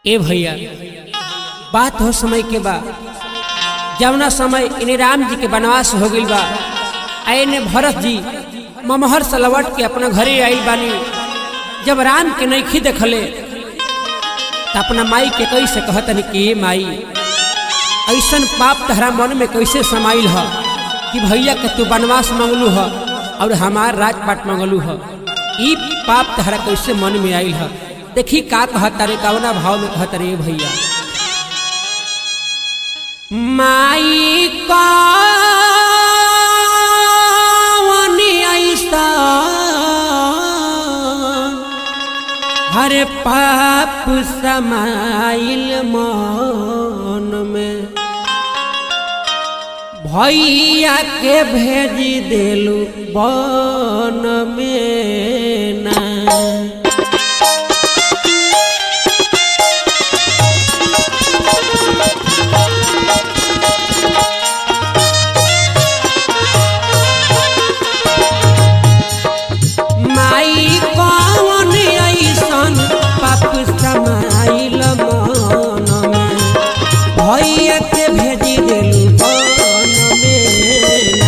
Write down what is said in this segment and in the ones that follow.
ए भैया बात हो समय के बा जवना समय इन्हें राम जी के वनवास हो गई बा आने भरत जी ममहर से लौट के अपना घरे आई बानी। जब राम के नईखी देखले तो अपना माई के कैसे कहतन कि माई ऐसन पाप तहरा मन में कैसे समाइल है कि भैया के तू वनवास मंगलू है और हमार राजपाट मंगलू है। ई पाप तहरा कैसे मन में आइल है। देखी का कहता रे कवना भाव में कहता रे भैया माई कौनी ऐसा हर पाप समाइल मन में भैया के भेजी देलू बन में ना। माई कौन ऐसन पाप समाइल मन में भैया के भेजी देलू बन में ना।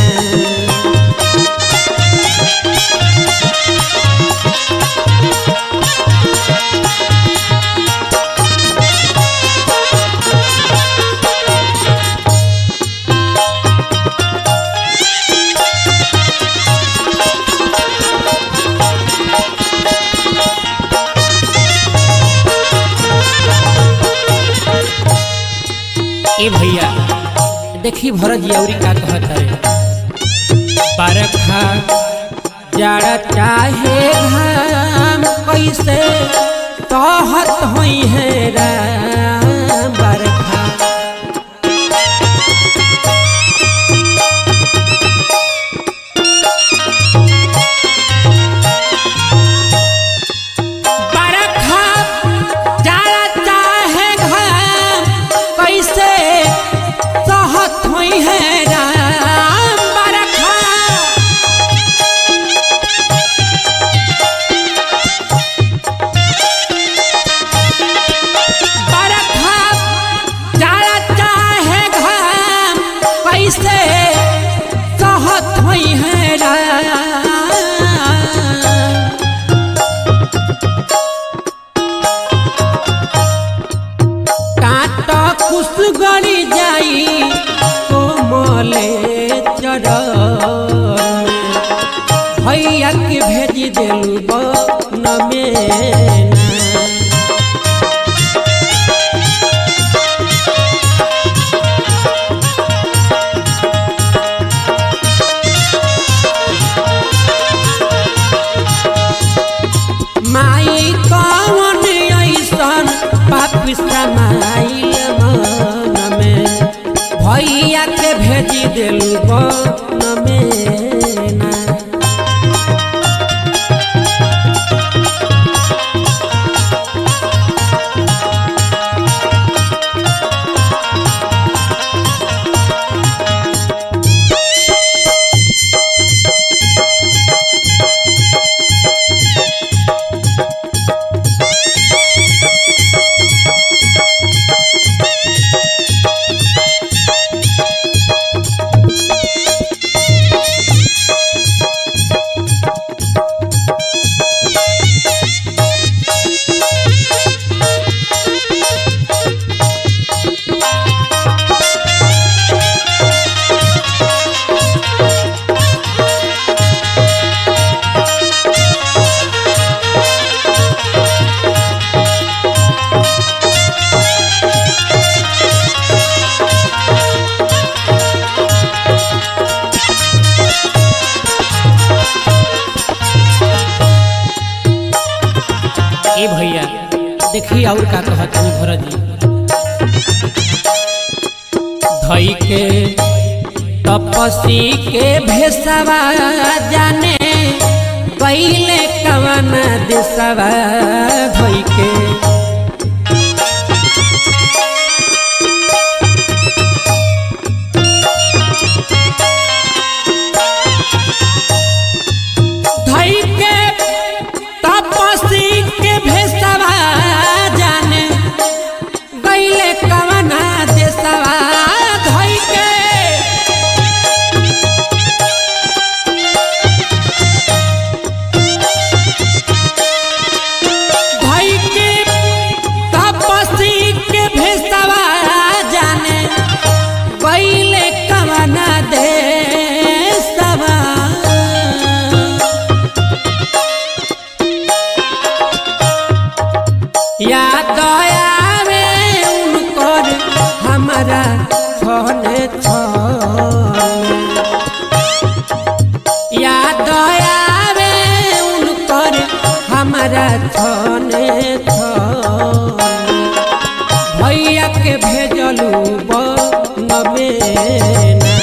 ए भैया देखी भरत जी औरी का कहता रे बरखा जाड़ा चाहे घाम कैसे कहत होई है राम बरखा गड़ी जाई कोमले चरण भैया के भेजी देलू बन में ना। माई कौन ऐसन पाप समाइल मन में भैया के भेजी देलू बन में ना। ए भैया देखी और का कहता भरत जी धई के तपसी के भेसवा जाने पहले कवन देसवा धई के धई के तपसी के भेसवा जाने हमारा छने छने भैया के भेजलू बन में ना।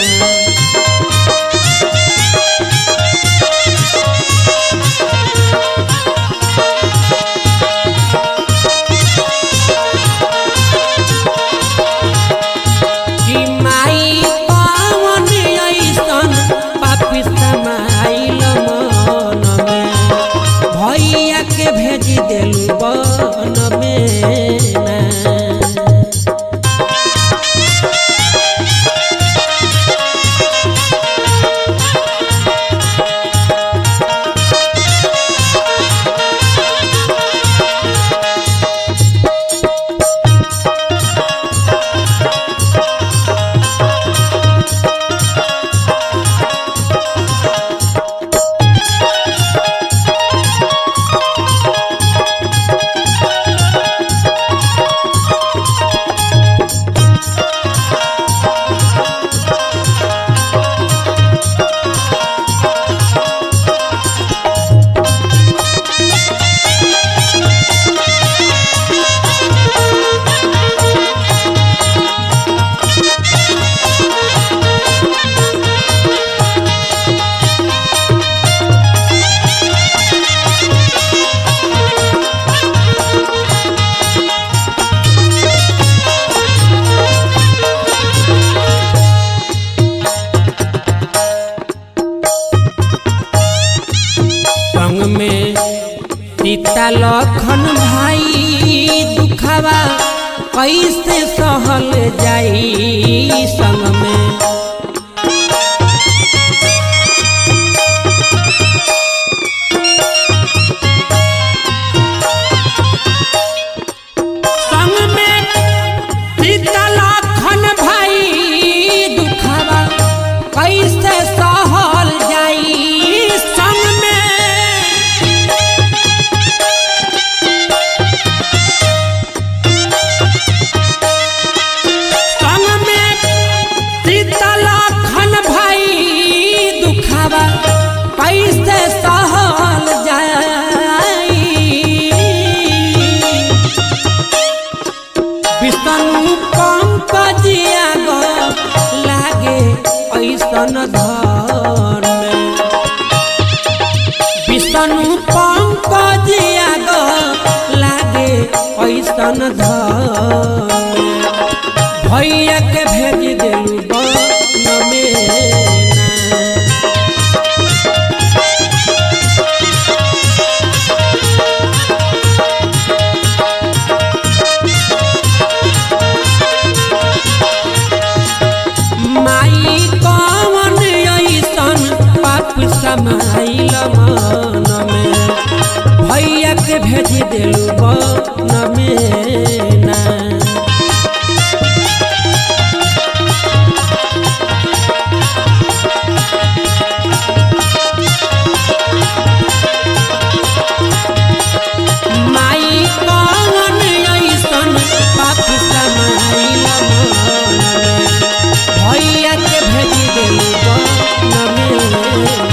भेजी देलू बन में ना। में सीता लखन भाई दुखवा कैसे सहल जाई संग में। संग में सीता लखन भाई दुखवा कैसे सहल जाई संग में। कैसे सहल जाई विष्णु पंकजिया गो लागे ऐसन धन में। विष्णु पंकजिया गो लागे ऐसन धन में भैया के भेज देलू बन में। माई कौन ऐसन पाप समाइल मन में भैया के भेज देलू बन में ना। माई कौन ऐसन पाप समाइल मन में भैया के भेज देलू बन में ना।